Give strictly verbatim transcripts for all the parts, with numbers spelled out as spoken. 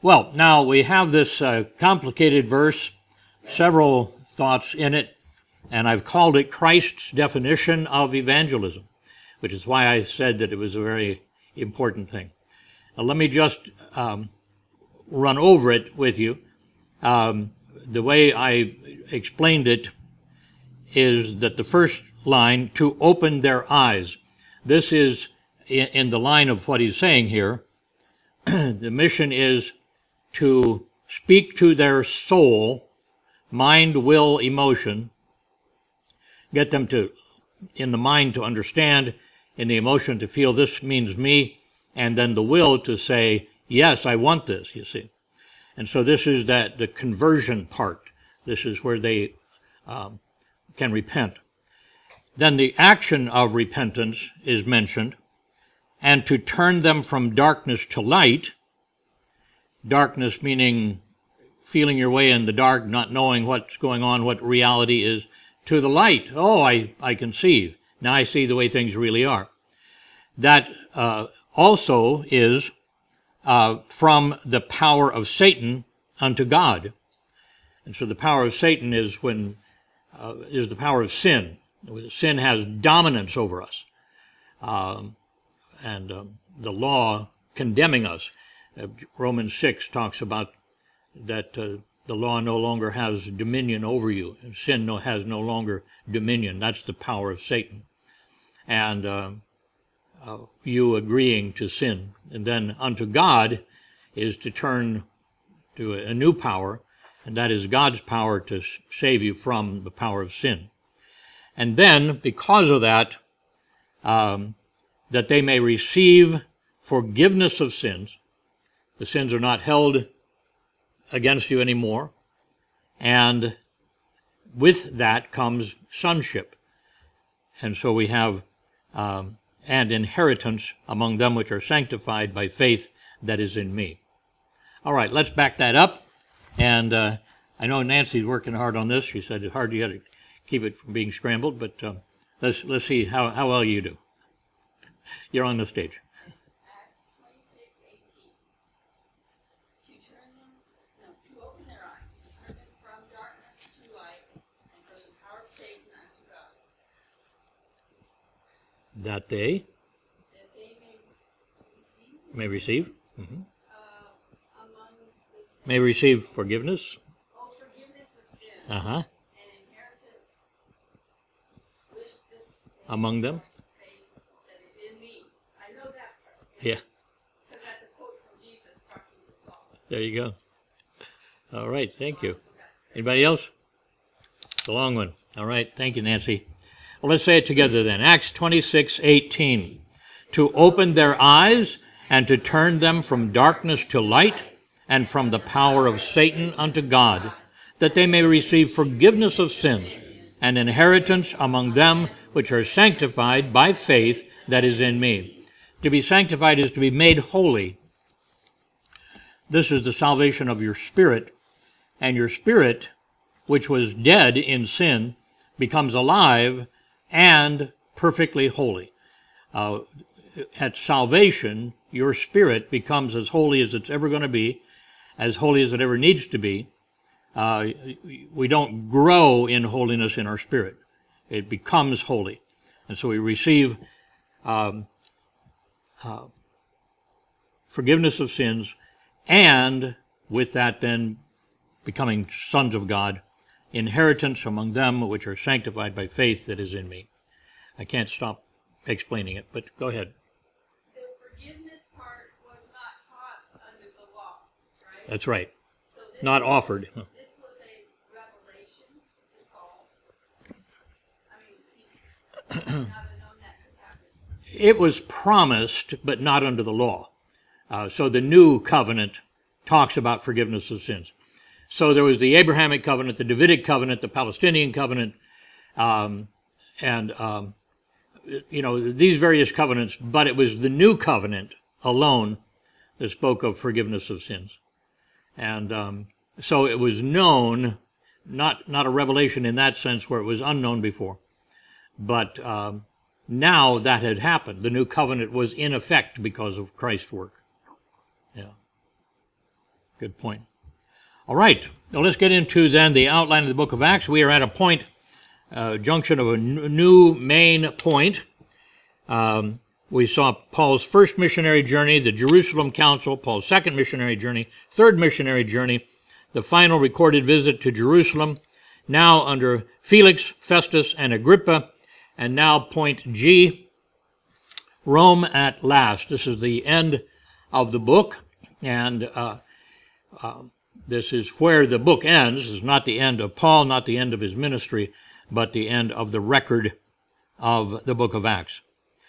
Well, now we have this uh, complicated verse, several thoughts in it, and I've called it Christ's definition of evangelism, which is why I said that it was a very important thing. Now, let me just um, run over it with you. Um, the way I explained it is that the first line, to open their eyes. This is in, in the line of what he's saying here. The mission is to speak to their soul, mind, will, emotion, get them to, in the mind to understand, in the emotion to feel this means me, and then the will to say, yes, I want this, you see. And so this is that the conversion part. This is where they um, can repent. Then the action of repentance is mentioned, and to turn them from darkness to light. Darkness meaning feeling your way in the dark, not knowing what's going on, what reality is, to the light. Oh, I, I can see. Now I see the way things really are. That uh, also is uh, from the power of Satan unto God. And so the power of Satan is when uh, is the power of sin. Sin has dominance over us. Um, and um, the law condemning us. Uh, Romans six talks about that uh, the law no longer has dominion over you. Sin no, has no longer dominion. That's the power of Satan. And uh, uh, you agreeing to sin. And then unto God is to turn to a, a new power, and that is God's power to save you from the power of sin. And then, because of that, um, that they may receive forgiveness of sins. The sins are not held against you anymore. And with that comes sonship. And so we have, um, and inheritance among them which are sanctified by faith that is in me. All right, let's back that up. And uh, I know Nancy's working hard on this. She said it's hard to get it, keep it from being scrambled, but uh, let's let's see how, how well you do. You're on the stage. Acts twenty-six eighteen. To turn them, no, to open their eyes, to turn them from darkness to light, and from the power of Satan unto God. That they That they may receive, may receive, mm-hmm. uh, among the saints, may receive forgiveness. oh, forgiveness of sin, Uh-huh. and inheritance with the saints Among them. by faith that is in me. I know that part. Yeah, Because that's a quote from Jesus talking to Saul. there you go. All right, thank you. Anybody else? It's a long one. All right, thank you, Nancy. Well, let's say it together then. Acts twenty-six eighteen. To open their eyes and to turn them from darkness to light and from the power of Satan unto God, that they may receive forgiveness of sins and inheritance among them which are sanctified by faith that is in me. To be sanctified is to be made holy. This is the salvation of your spirit, and your spirit, which was dead in sin, becomes alive and perfectly holy. Uh, at salvation, your spirit becomes as holy as it's ever going to be, as holy as it ever needs to be. Uh, we don't grow in holiness in our spirit. It becomes holy. And so we receive um, uh, forgiveness of sins, and with that then becoming sons of God, inheritance among them which are sanctified by faith that is in me. I can't stop explaining it, but go ahead. The forgiveness part was not taught under the law, right? That's right. So this Not was, offered. This was a revelation to Saul. I mean, he would not have known that could happen. It was promised, but not under the law. Uh, so the new covenant talks about forgiveness of sins. So there was the Abrahamic covenant, the Davidic covenant, the Palestinian covenant, um, and, um, you know, these various covenants, but it was the new covenant alone that spoke of forgiveness of sins. And um, so it was known, not, not a revelation in that sense where it was unknown before, but um, now that had happened. The new covenant was in effect because of Christ's work. Yeah. Good point. All right. Well, let's get into then the outline of the book of Acts. We are at a point, uh, junction of a n- new main point. Um, we saw Paul's first missionary journey, the Jerusalem Council, Paul's second missionary journey, third missionary journey, the final recorded visit to Jerusalem, now under Felix, Festus, and Agrippa, and now point G, Rome at last. This is the end of the book, and uh, uh, this is where the book ends. This is not the end of Paul, not the end of his ministry, but the end of the record of the book of Acts.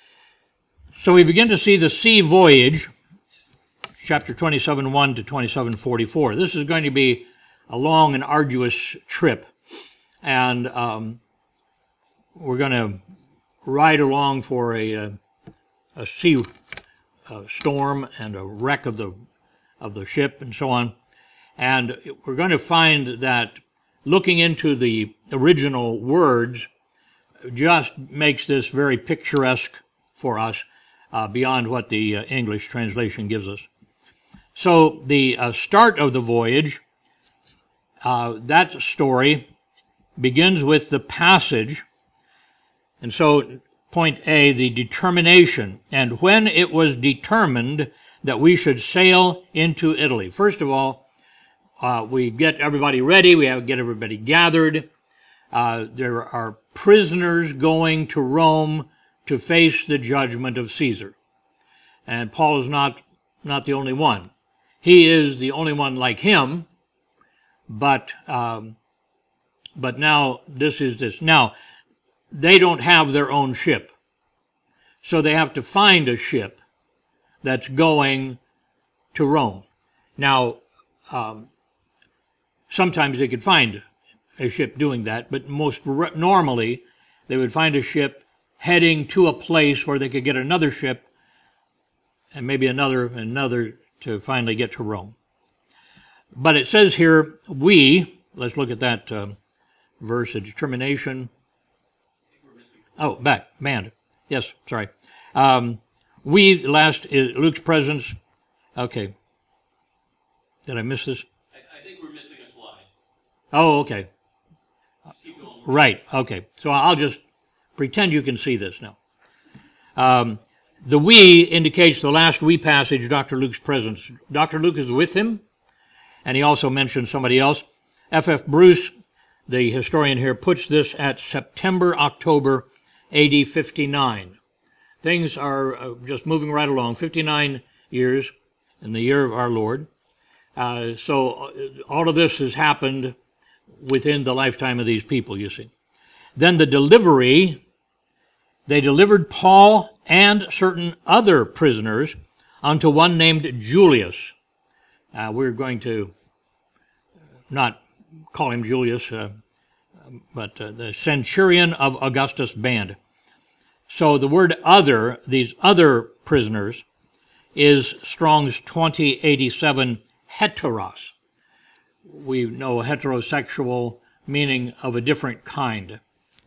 So we begin to see the sea voyage, chapter twenty-seven one to twenty-seven forty-four. This is going to be a long and arduous trip, and um, we're going to ride along for a, a, a sea uh, storm and a wreck of the of the ship and so on. And we're going to find that looking into the original words just makes this very picturesque for us, uh, beyond what the uh, English translation gives us. So the uh, start of the voyage, uh, that story begins with the passage. And so point A, the determination. And when it was determined that we should sail into Italy. First of all, Uh, we get everybody ready. We have get everybody gathered. Uh, there are prisoners going to Rome to face the judgment of Caesar. And Paul is not, not the only one. He is the only one like him, but, um, but now this is this. Now, they don't have their own ship. So they have to find a ship that's going to Rome. Now, um, sometimes they could find a ship doing that, but most re- normally they would find a ship heading to a place where they could get another ship and maybe another, another to finally get to Rome. But it says here, we, let's look at that uh, verse of determination. Oh, back, band. Yes, sorry. Um, we, last, is Luke's presence. Okay. Did I miss this? Oh, okay. Right, okay. So I'll just pretend you can see this now. Um, the we indicates the last we passage, Doctor Luke's presence. Doctor Luke is with him, and he also mentions somebody else. F F Bruce, the historian here, puts this at September, October, A D fifty-nine. Things are uh, just moving right along. fifty-nine years in the year of our Lord. Uh, so all of this has happened within the lifetime of these people, you see. Then the delivery, they delivered Paul and certain other prisoners unto one named Julius. Uh, we're going to not call him Julius, uh, but uh, the centurion of Augustus' band. So the word other, these other prisoners, is Strong's twenty eighty-seven heteros. We know heterosexual meaning of a different kind,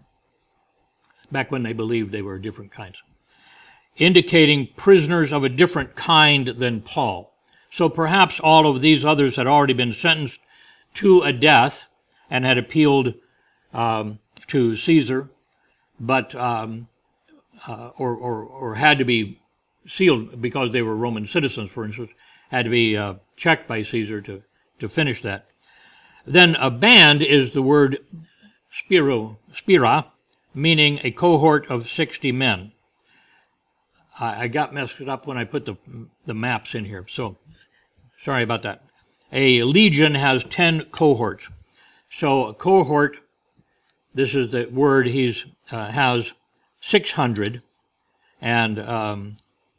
back when they believed they were different kinds, indicating prisoners of a different kind than Paul. So perhaps all of these others had already been sentenced to a death and had appealed um, to Caesar, but um, uh, or, or, or had to be sealed because they were Roman citizens, for instance, had to be uh, checked by Caesar to, to finish that. Then a band is the word spiro, spira, meaning a cohort of sixty men. I, I got messed up when I put the, the maps in here, so sorry about that. A legion has ten cohorts. So a cohort, this is the word he's uh, has six hundred, and um,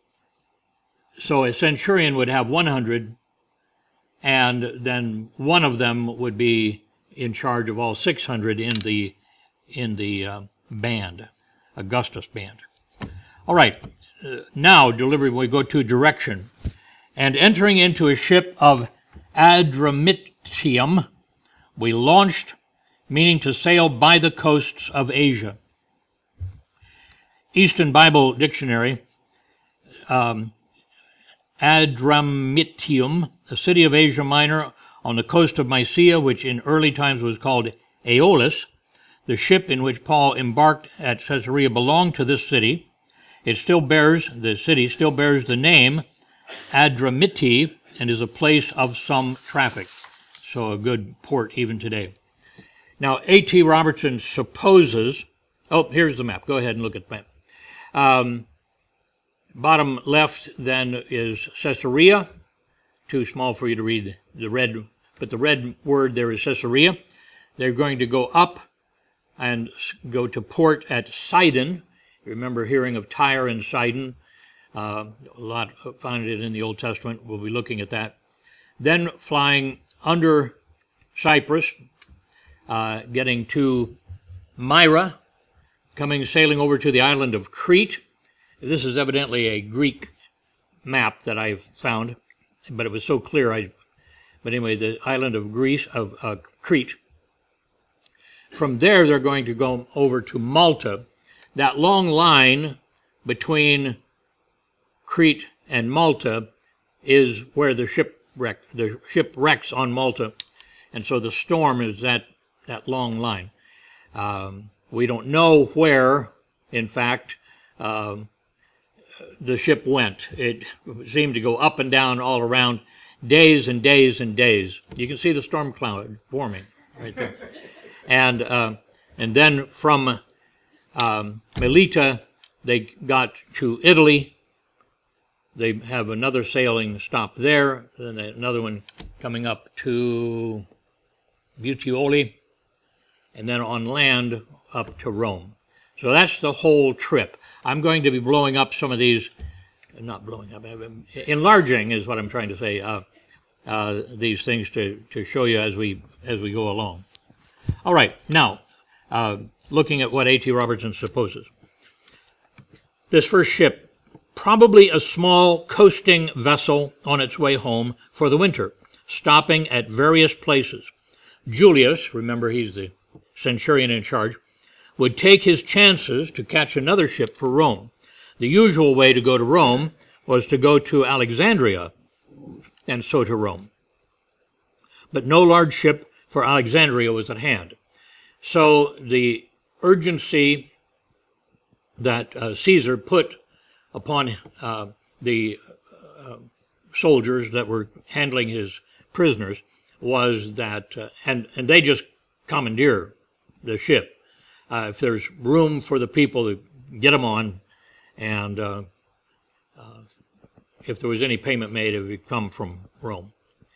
so a centurion would have one hundred, and then one of them would be in charge of all six hundred in the in the uh, band, Augustus band. All right, uh, now delivery, we go to direction. And entering into a ship of Adramyttium, we launched, meaning to sail by the coasts of Asia. Easton Bible Dictionary, um, Adramyttium, a city of Asia Minor on the coast of Mysia, which in early times was called Aeolus. The ship in which Paul embarked at Caesarea belonged to this city. It still bears, the city still bears the name Adramiti and is a place of some traffic. So a good port even today. Now, A T Robertson supposes, oh, here's the map. Go ahead and look at the map. Um, bottom left then is Caesarea. Too small for you to read the red, but the red word there is Caesarea. They're going to go up and go to port at Sidon. Remember hearing of Tyre and Sidon. Uh, a lot found it in the Old Testament. We'll be looking at that. Then flying under Cyprus, uh, getting to Myra, coming sailing over to the island of Crete. This is evidently a Greek map that I've found, but it was so clear. I, but anyway, the island of Greece of uh, Crete. From there, they're going to go over to Malta. That long line between Crete and Malta is where the shipwreck, the ship wrecks on Malta, and so the storm is that that long line. Um, we don't know where, in fact, um, the ship went. It seemed to go up and down all around, days and days and days. You can see the storm cloud forming right there, and uh, and then from um, Melita they got to Italy. They have another sailing stop there, then another one coming up to Puteoli, and then on land up to Rome. So that's the whole trip. I'm going to be blowing up some of these, not blowing up, enlarging is what I'm trying to say, uh, uh, these things to, to show you as we as we go along. All right, now, uh, looking at what A T Robertson supposes. This first ship, probably a small coasting vessel on its way home for the winter, stopping at various places. Julius, remember he's the centurion in charge, would take his chances to catch another ship for Rome. The usual way to go to Rome was to go to Alexandria and so to Rome. But no large ship for Alexandria was at hand. So the urgency that uh, Caesar put upon uh, the uh, soldiers that were handling his prisoners was that, uh, and, and they just commandeer the ship. Uh, if there's room for the people to get them on, and uh, uh, if there was any payment made, it would come from Rome.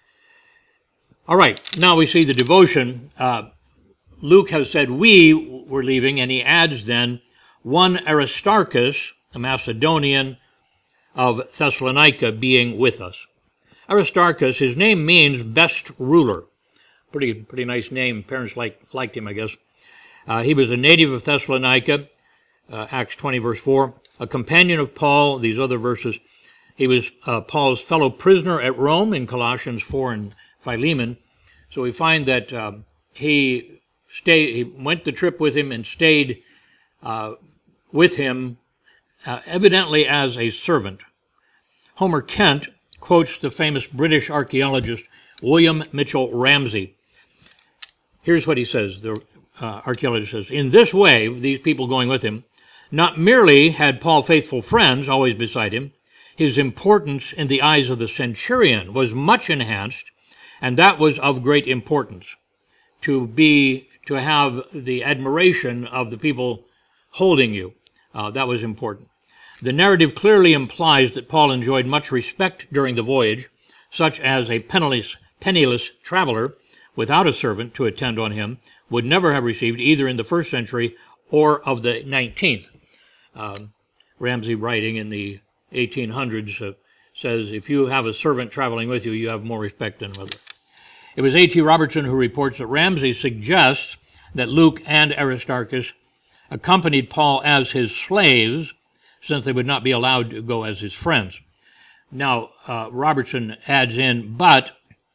All right, now we see the devotion. Uh, Luke has said we were leaving, and he adds then, one Aristarchus, a Macedonian of Thessalonica, being with us. Aristarchus, his name means best ruler. Pretty pretty nice name. Parents liked, liked him, I guess. Uh, he was a native of Thessalonica, uh, Acts twenty, verse four, a companion of Paul, these other verses. He was uh, Paul's fellow prisoner at Rome in Colossians four and Philemon. So we find that uh, he, stayed, he went the trip with him and stayed uh, with him Uh, evidently as a servant. Homer Kent quotes the famous British archaeologist William Mitchell Ramsay. Here's what he says, the uh, archaeologist says, in this way, these people going with him, not merely had Paul faithful friends always beside him, his importance in the eyes of the centurion was much enhanced, and that was of great importance, to be, to have the admiration of the people holding you. Uh, that was important. The narrative clearly implies that Paul enjoyed much respect during the voyage, such as a penniless, penniless traveler without a servant to attend on him would never have received either in the first century or of the nineteenth. Um, Ramsay, writing in the eighteen hundreds, uh, says, if you have a servant traveling with you, you have more respect than others. It was A T Robertson who reports that Ramsay suggests that Luke and Aristarchus accompanied Paul as his slaves, since they would not be allowed to go as his friends. Now, uh, Robertson adds in, but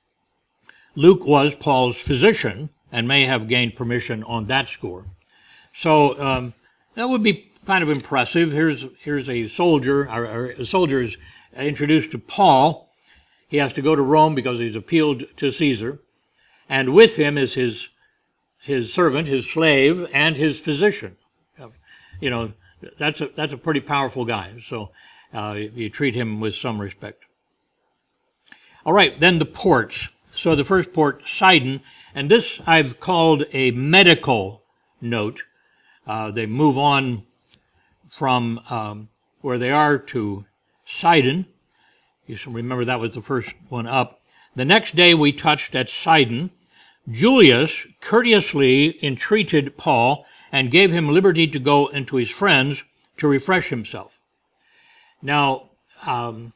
Luke was Paul's physician and may have gained permission on that score. So um, that would be kind of impressive. Here's here's a soldier, or, or a soldier is introduced to Paul. He has to go to Rome because he's appealed to Caesar. And with him is his his servant, his slave, and his physician. You know, that's a, that's a pretty powerful guy. So uh, you treat him with some respect. All right, then the ports. So the first port, Sidon, and this I've called a medical note. Uh, they move on from um, where they are to Sidon. You should remember that was the first one up. The next day we touched at Sidon. Julius courteously entreated Paul and gave him liberty to go into his friends to refresh himself. Now, um,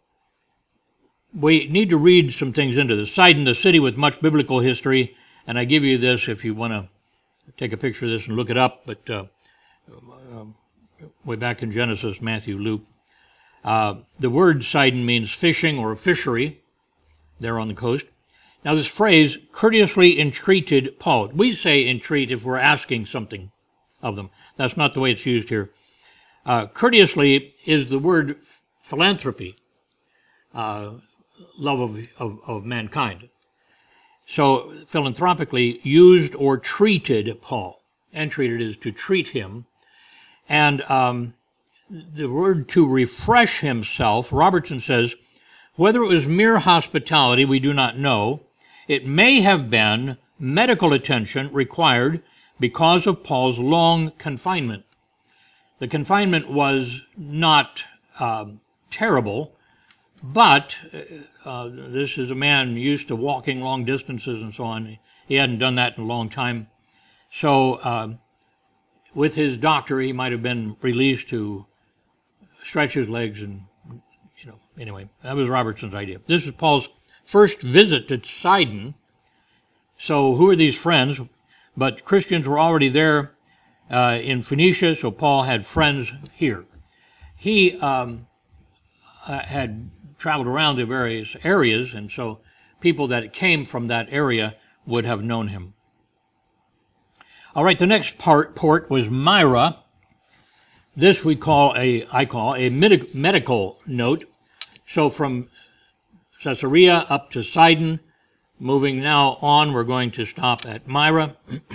we need to read some things into this. Sidon, the city with much biblical history, and I give you this if you want to take a picture of this and look it up, but uh, uh, way back in Genesis, Matthew, Luke. Uh, the word Sidon means fishing or fishery there on the coast. Now this phrase, courteously entreated Paul. We say entreat if we're asking something of them. That's not the way it's used here. Uh, courteously is the word philanthropy, uh, love of, of, of mankind. So philanthropically used or treated Paul. Entreated is to treat him. And um, the word to refresh himself, Robertson says, whether it was mere hospitality, we do not know. It may have been medical attention required because of Paul's long confinement. The confinement was not uh, terrible, but uh, this is a man used to walking long distances and so on. He hadn't done that in a long time. So uh, with his doctor, he might have been released to stretch his legs and, you know, anyway, that was Robertson's idea. This is Paul's first visit to Sidon. So who are these friends? But Christians were already there uh, in Phoenicia, so Paul had friends here. He um, uh, had traveled around the various areas, and so people that came from that area would have known him. All right, the next part, port was Myra. This we call a, I call a med- medical note. So from Caesarea up to Sidon, moving now on, we're going to stop at Myra.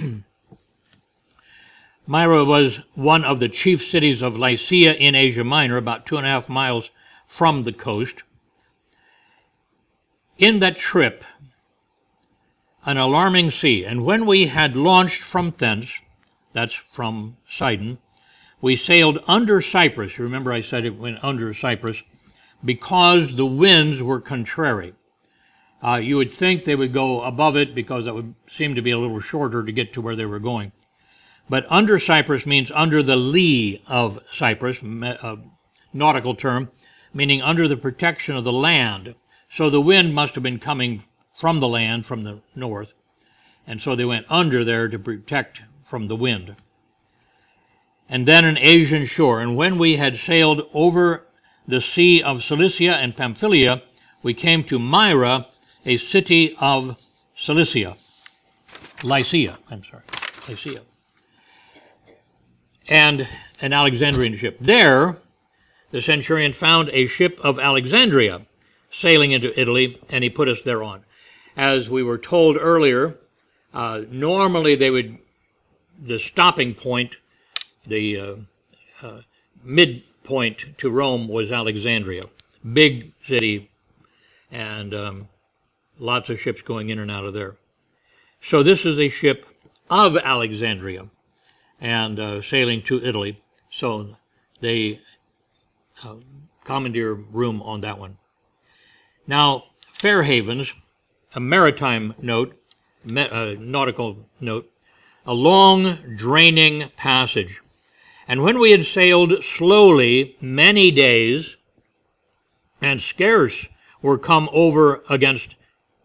Myra was one of the chief cities of Lycia in Asia Minor, about two and a half miles from the coast. In that trip, an alarming sea, and when we had launched from thence, that's from Sidon, we sailed under Cyprus. Remember I said it went under Cyprus, because the winds were contrary. Uh, you would think they would go above it because that would seem to be a little shorter to get to where they were going. But under Cyprus means under the lee of Cyprus, a nautical term, meaning under the protection of the land. So the wind must have been coming from the land, from the north, and so they went under there to protect from the wind. And then an Asian shore, and when we had sailed over the sea of Cilicia and Pamphylia, we came to Myra, a city of Cilicia. Lycia, I'm sorry, Lycia. And an Alexandrian ship. There, the centurion found a ship of Alexandria sailing into Italy, and he put us thereon. As we were told earlier, uh, normally they would, the stopping point, the uh, uh, midpoint to Rome was Alexandria. Big city, and um, lots of ships going in and out of there. So this is a ship of Alexandria and uh, sailing to Italy. So they uh, commandeer room on that one. Now, Fair Havens, a maritime note, me, uh, nautical note, a long draining passage. And when we had sailed slowly many days, and scarce were come over against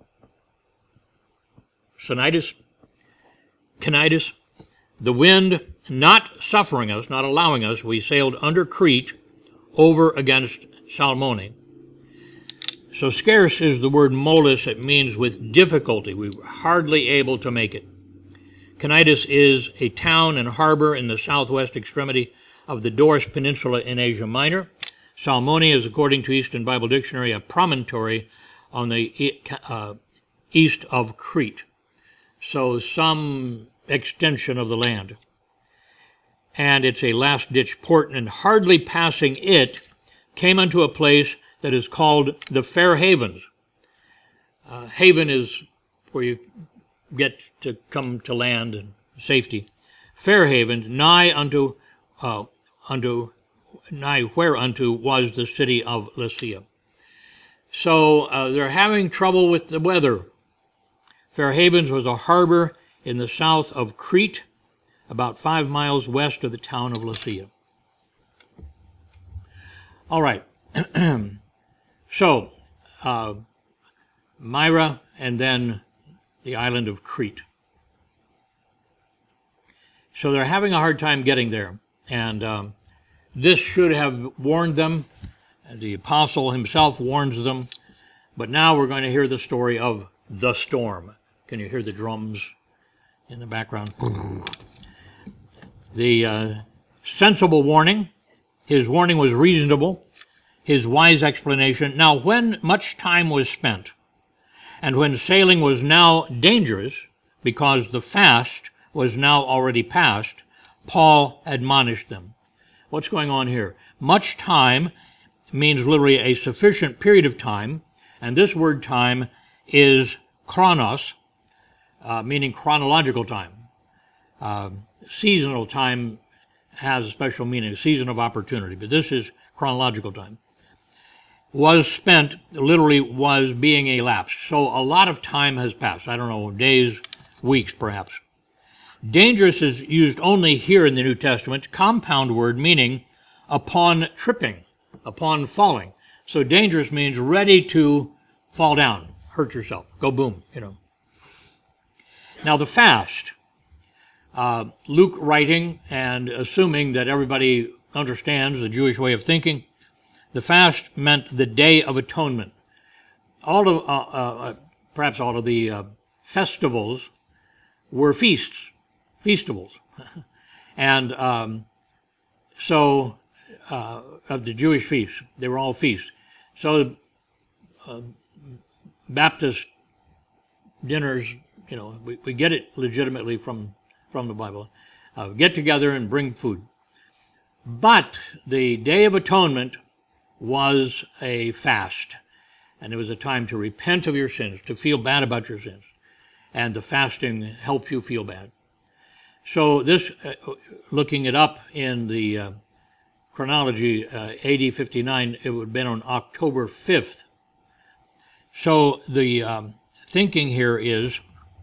Cnidus, Cnidus, the wind not suffering us, not allowing us, we sailed under Crete over against Salmone. So scarce is the word molus. It means with difficulty. We were hardly able to make it. Cnidus is a town and harbor in the southwest extremity of the Doris Peninsula in Asia Minor. Salmone is, according to Easton Bible Dictionary, a promontory on the e- uh, east of Crete. So some extension of the land. And it's a last-ditch port, and hardly passing it, came unto a place that is called the Fair Havens. Uh, haven is where you get to come to land and safety. Fair Haven, nigh unto, uh, unto, nigh whereunto was the city of Lycia. So uh, they're having trouble with the weather. Fair Havens was a harbor in the south of Crete, about five miles west of the town of Lycia. All right. So, uh, Myra and then the island of Crete. So they're having a hard time getting there. And um, this should have warned them. The apostle himself warns them. But now we're going to hear the story of the storm. Can you hear the drums in the background? The uh, sensible warning. His warning was reasonable. His wise explanation. Now, when much time was spent, and when sailing was now dangerous, because the fast was now already past, Paul admonished them. What's going on here? Much time means literally a sufficient period of time, and this word time is chronos, uh, meaning chronological time. Uh, seasonal time has a special meaning, a season of opportunity, but this is chronological time. Was spent, literally was being elapsed. So a lot of time has passed. I don't know, days, weeks perhaps. Dangerous is used only here in the New Testament, compound word meaning upon tripping, upon falling. So dangerous means ready to fall down, hurt yourself, go boom, you know. Now the fast, uh, Luke writing and assuming that everybody understands the Jewish way of thinking, the fast meant the Day of Atonement. All of, uh, uh, perhaps all of the uh, festivals were feasts, festivals. and um, so, uh, of the Jewish feasts, they were all feasts. So, uh, Baptist dinners, you know, we, we get it legitimately from, from the Bible. Uh, get together and bring food. But the Day of Atonement was a fast, and it was a time to repent of your sins, to feel bad about your sins, and the fasting helps you feel bad. So this, uh, looking it up in the uh, chronology, uh, A D fifty-nine, it would have been on October fifth. So the um, thinking here is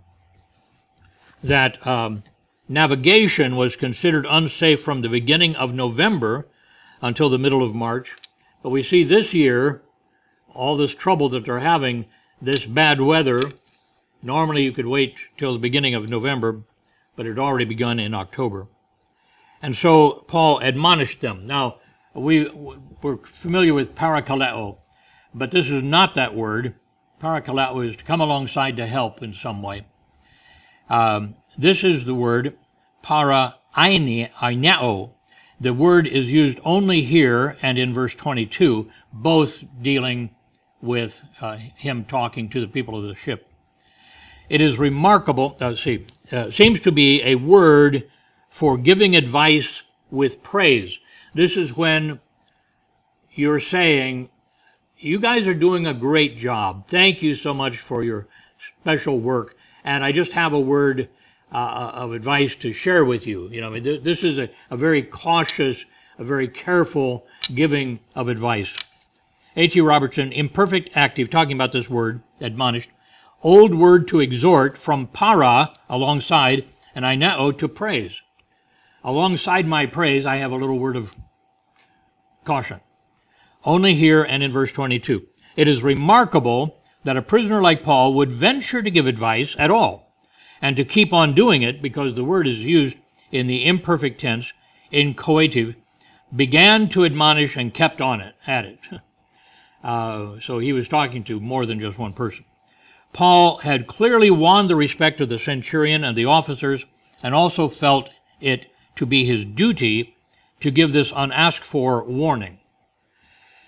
that um, navigation was considered unsafe from the beginning of November until the middle of March. But we see this year, all this trouble that they're having, this bad weather, normally you could wait till the beginning of November, but it had already begun in October. And so Paul admonished them. Now, we, we're familiar with parakaleo, but this is not that word. Parakaleo is to come alongside to help in some way. Um, this is the word para-aineo. The word is used only here and in verse twenty-two, both dealing with uh, him talking to the people of the ship. It is remarkable, uh, see, uh, seems to be a word for giving advice with praise. This is when you're saying, you guys are doing a great job. Thank you so much for your special work. And I just have a word uh, of advice to share with you. You know, I mean, th- this is a, a very cautious, a very careful giving of advice. A T Robertson, imperfect active, talking about this word, admonished, old word to exhort, from para, alongside, and aineo, to praise. Alongside my praise, I have a little word of caution. Only here and in verse twenty-two. It is remarkable that a prisoner like Paul would venture to give advice at all, and to keep on doing it, because the word is used in the imperfect tense, incoative, began to admonish and kept on it, at it. Uh, so he was talking to more than just one person. Paul had clearly won the respect of the centurion and the officers, and also felt it to be his duty to give this unasked for warning.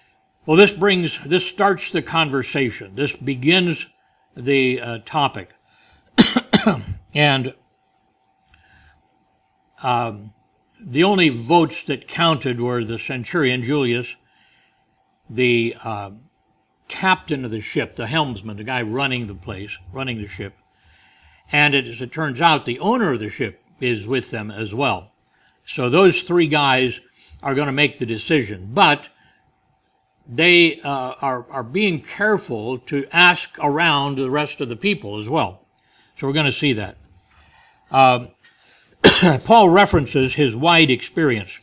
Well, this brings, this starts the conversation. This begins the uh, topic. And um, the only votes that counted were the centurion, Julius, the uh, captain of the ship, the helmsman, the guy running the place, running the ship. And it, as it turns out, the owner of the ship is with them as well. So those three guys are going to make the decision. But they uh, are, are being careful to ask around the rest of the people as well. So we're going to see that. Uh, Paul references his wide experience.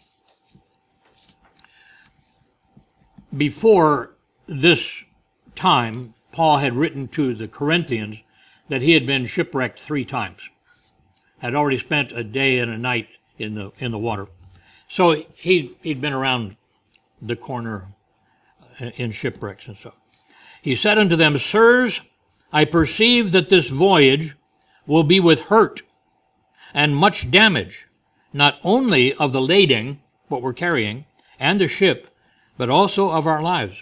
Before this time, Paul had written to the Corinthians that he had been shipwrecked three times, had already spent a day and a night in the in the water. So he, he'd been around the corner in shipwrecks and stuff. He said unto them, Sirs, I perceive that this voyage will be with hurt and much damage, not only of the lading, what we're carrying, and the ship, but also of our lives.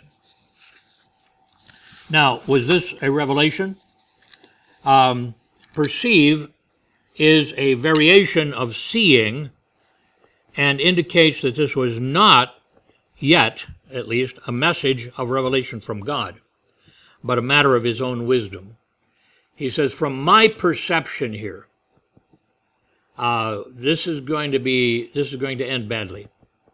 Now, was this a revelation? Um, perceive is a variation of seeing and indicates that this was not yet, at least, a message of revelation from God, but a matter of his own wisdom. He says, from my perception here, uh, this is going to be, this is going to end badly.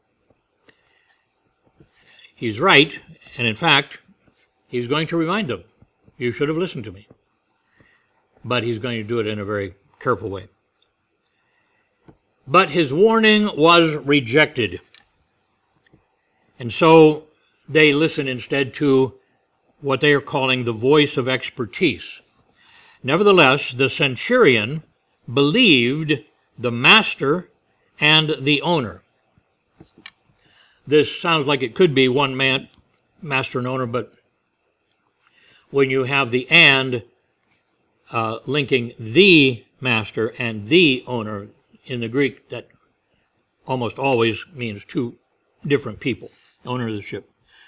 He's right, and in fact, he's going to remind them, you should have listened to me. But he's going to do it in a very careful way. But his warning was rejected. And so they listen instead to what they are calling the voice of expertise. Nevertheless, the centurion believed the master and the owner. This sounds like it could be one man, master and owner, but when you have the and uh, linking the master and the owner in the Greek, that almost always means two different people, owner of the ship,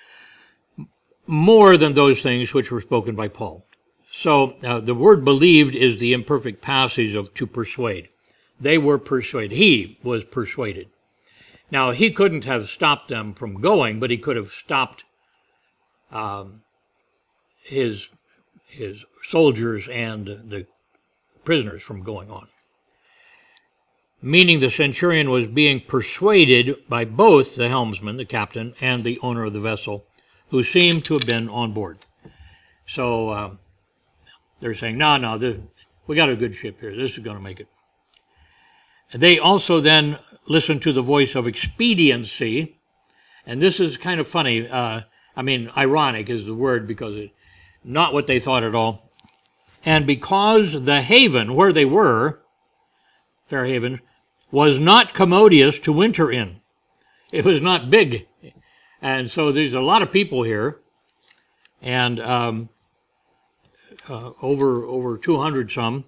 more than those things which were spoken by Paul. So uh, the word believed is the imperfect passage of to persuade. They were persuaded. He was persuaded. Now, he couldn't have stopped them from going, but he could have stopped um, his, his soldiers and the prisoners from going on. Meaning the centurion was being persuaded by both the helmsman, the captain, and the owner of the vessel, who seemed to have been on board. So uh, they're saying, no, no, this, we got a good ship here. This is going to make it. They also then listened to the voice of expediency, and this is kind of funny. Uh, I mean, ironic is the word, because it's not what they thought at all. And because the haven where they were, Fair Haven, was not commodious to winter in. It was not big. And so there's a lot of people here, and um, uh, over, over two hundred some,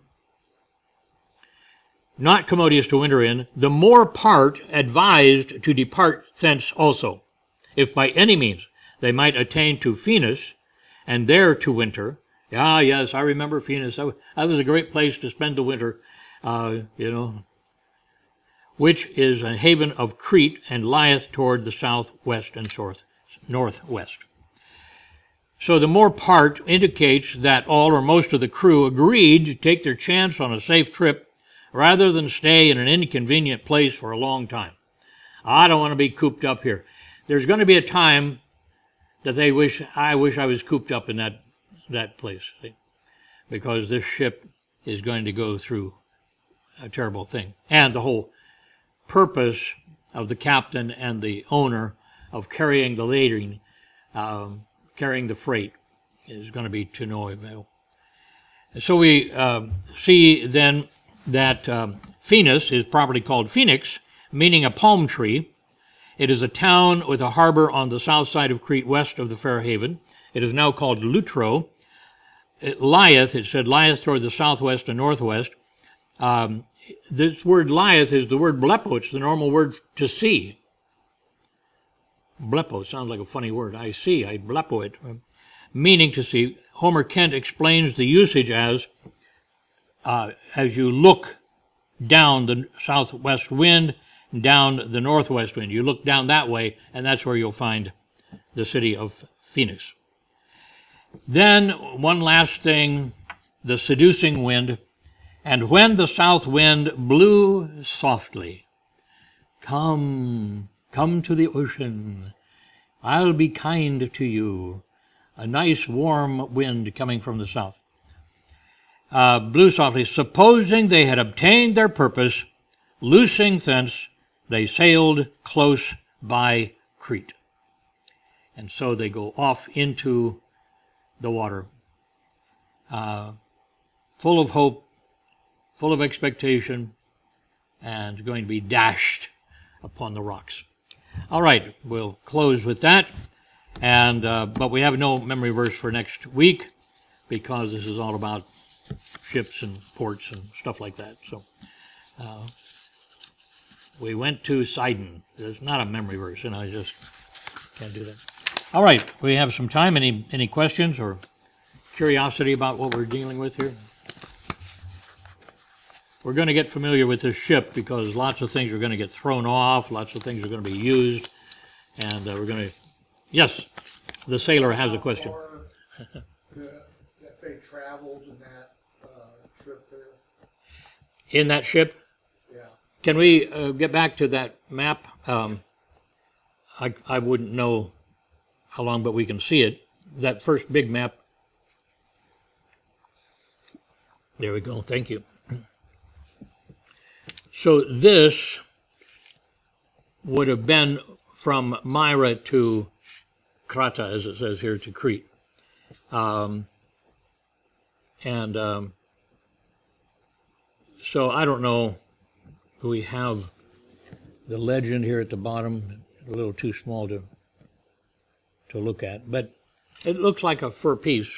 not commodious to winter in, the more part advised to depart thence also, if by any means they might attain to Phoenix, and there to winter. Ah, yes, I remember Phoenix. That was a great place to spend the winter, uh, you know, which is a haven of Crete and lieth toward the southwest and north, northwest. So the more part indicates that all or most of the crew agreed to take their chance on a safe trip rather than stay in an inconvenient place for a long time. I don't want to be cooped up here. There's going to be a time that they wish, I wish I was cooped up in that, that place, see? Because this ship is going to go through a terrible thing. And the whole purpose of the captain and the owner of carrying the lading, um, carrying the freight, is going to be to no avail. So we uh, see then that um, Phoenix is properly called Phoenix, meaning a palm tree. It is a town with a harbor on the south side of Crete, west of the Fair Haven. It is now called Lutro. It lieth, it said lieth toward the southwest and northwest. Um, this word lieth is the word blepo. It's the normal word to see. blepo sounds like a funny word. I see, I blepo it. Meaning to see. Homer Kent explains the usage as, uh, as you look down the southwest wind, down the northwest wind. You look down that way, and that's where you'll find the city of Phoenix. Then, one last thing, the seducing wind. And when the south wind blew softly, come, come to the ocean, I'll be kind to you. A nice warm wind coming from the south. Uh, blew softly, supposing they had obtained their purpose, loosing thence, they sailed close by Crete. And so they go off into the water, uh, full of hope, full of expectation, and going to be dashed upon the rocks. All right, we'll close with that. And uh, but we have no memory verse for next week because this is all about ships and ports and stuff like that. So uh, we went to Sidon. There's not a memory verse, and I just can't do that. All right, we have some time. Any any questions or curiosity about what we're dealing with here? We're going to get familiar with this ship because lots of things are going to get thrown off, lots of things are going to be used, and uh, we're going to... Yes, the sailor has a question. Or the, that they traveled in that uh, trip there. In that ship? Yeah. Can we uh, get back to that map? Um, I, I wouldn't know how long, but we can see it. That first big map. There we go. Thank you. So this would have been from Myra to Krata, as it says here, to Crete. Um, and um, so I don't know, we have the legend here at the bottom, a little too small to to look at, but it looks like a fur piece.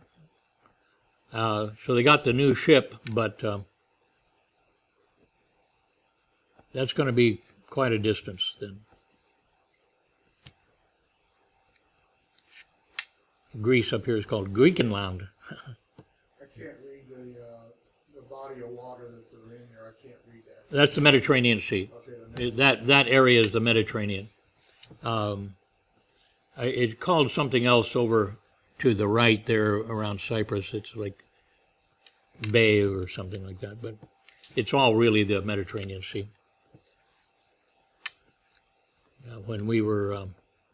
Uh, so they got the new ship, but uh, that's going to be quite a distance then. Greece up here is called Greekenland. I can't read the uh, the body of water that they're in there. I can't read that. That's the Mediterranean Sea. Okay, That that area is the Mediterranean. Um, I, it's called something else over to the right there around Cyprus. It's like Bay or something like that, but it's all really the Mediterranean Sea. Uh, when we were um,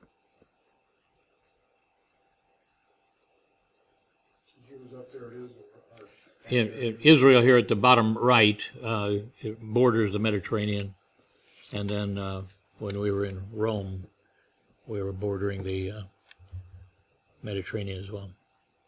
she was up there at Israel. or- in, in Israel here at the bottom right, uh, it borders the Mediterranean, and then uh, when we were in Rome, we were bordering the uh, Mediterranean as well.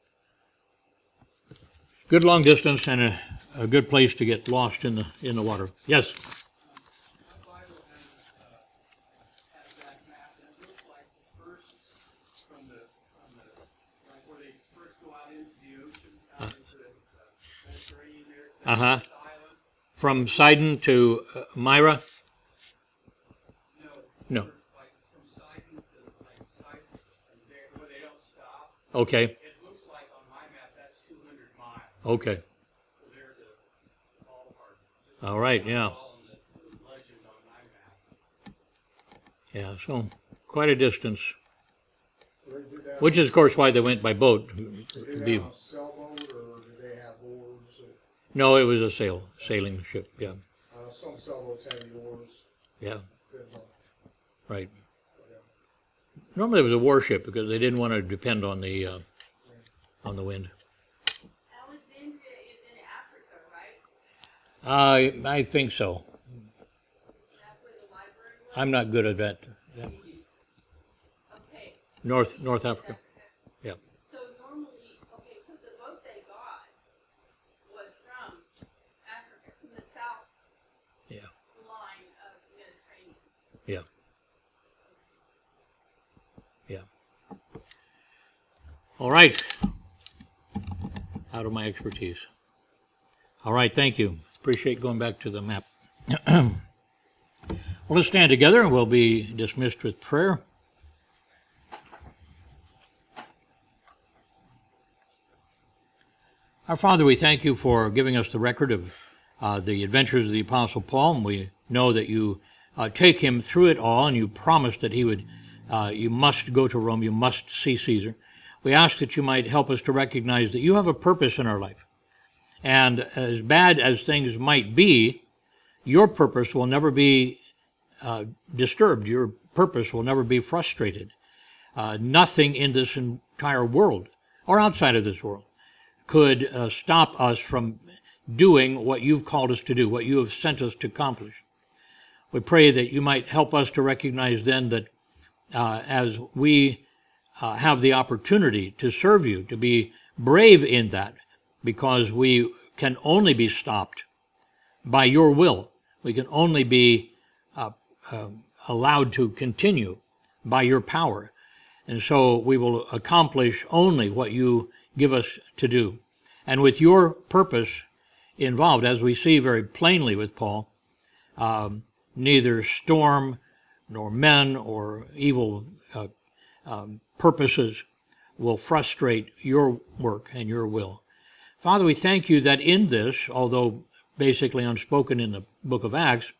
Good long distance and a, a good place to get lost in the in the water. Yes. My Bible has, uh, has that map, and it looks like the first from the, from the, like where they first go out into the ocean, out into the uh, Mediterranean there. Uh huh. the island. From Sidon to uh, Myra. No. No. Like from Sidon to like Sidon, and there, where they don't stop. Okay. It looks like on my map that's two hundred miles. Okay. So there's a ballpark. All right. Yeah. All in the legend on my map. Yeah. So quite a distance, They did that, which is of course why they went by boat. did To they be- have a sailboat or did they have oars? No, it was a sail sailing ship. Yeah. Uh, some sailboats have the oars. Yeah. Depends on Right. whatever. Normally it was a warship because they didn't want to depend on the uh, on the wind. Alexandria is in Africa, right? I I think so. Is that where the library was? I'm not good at that. Yeah. Okay. North North Africa. Yeah. So normally, okay, so the boat they got was from Africa, from the south Yeah. line of the Mediterranean. Yeah. Yeah. All right. Out of my expertise. All right, thank you. Appreciate going back to the map. Well, let's stand together and we'll be dismissed with prayer. Our Father, we thank you for giving us the record of uh, the adventures of the Apostle Paul, and we know that you uh, take him through it all, and you promised that he would, uh, you must go to Rome, you must see Caesar. We ask that you might help us to recognize that you have a purpose in our life. And as bad as things might be, your purpose will never be uh, disturbed. Your purpose will never be frustrated. Uh, nothing in this entire world, or outside of this world, could uh, stop us from doing what you've called us to do, what you have sent us to accomplish. We pray that you might help us to recognize then that uh, as we uh, have the opportunity to serve you, to be brave in that, because we can only be stopped by your will. We can only be uh, uh, allowed to continue by your power. And so we will accomplish only what you give us to do. And with your purpose involved, as we see very plainly with Paul, um, neither storm nor men or evil uh, um, purposes will frustrate your work and your will. Father, we thank you that in this, although basically unspoken in the book of Acts,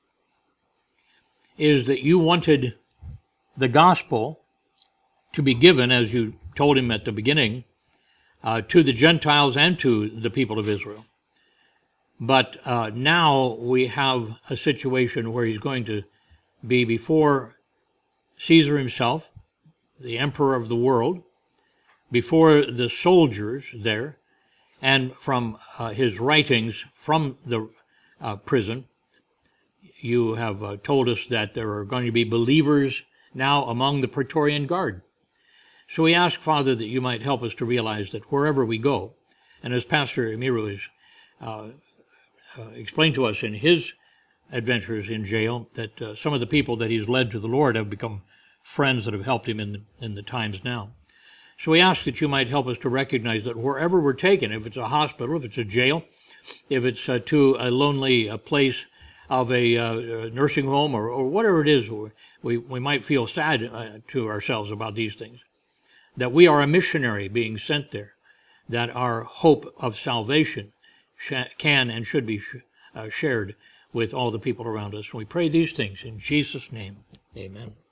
is that you wanted the gospel to be given, as you told him at the beginning, uh, to the Gentiles and to the people of Israel. But uh, now we have a situation where he's going to be before Caesar himself, the emperor of the world, before the soldiers there, and from uh, his writings from the uh, prison, you have uh, told us that there are going to be believers now among the Praetorian Guard. So we ask, Father, that you might help us to realize that wherever we go, and as Pastor Emiru has uh, uh, explained to us in his adventures in jail, that uh, some of the people that he's led to the Lord have become friends that have helped him in the, in the times now. So we ask that you might help us to recognize that wherever we're taken, if it's a hospital, if it's a jail, if it's uh, to a lonely uh, place of a uh, nursing home, or, or whatever it is, we, we might feel sad uh, to ourselves about these things, that we are a missionary being sent there, that our hope of salvation sh- can and should be sh- uh, shared with all the people around us. We pray these things in Jesus' name. Amen.